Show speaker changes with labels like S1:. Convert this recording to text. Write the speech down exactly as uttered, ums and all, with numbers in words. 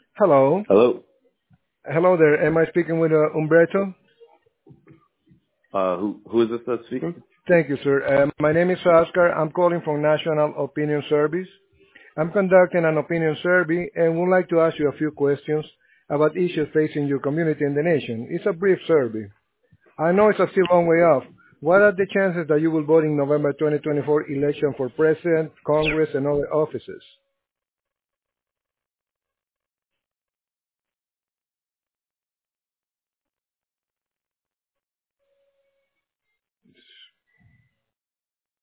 S1: Hello.
S2: Hello.
S1: Hello there. Am I speaking with uh, Umberto?
S2: Uh, who who is this that's speaking?
S1: Thank you, sir. Um, my name is Oscar. I'm calling from National Opinion Service. I'm conducting an opinion survey and would like to ask you a few questions about issues facing your community and the nation. It's a brief survey. I know it's a still long way off. What are the chances that you will vote in November twenty twenty-four election for president, Congress, and other offices?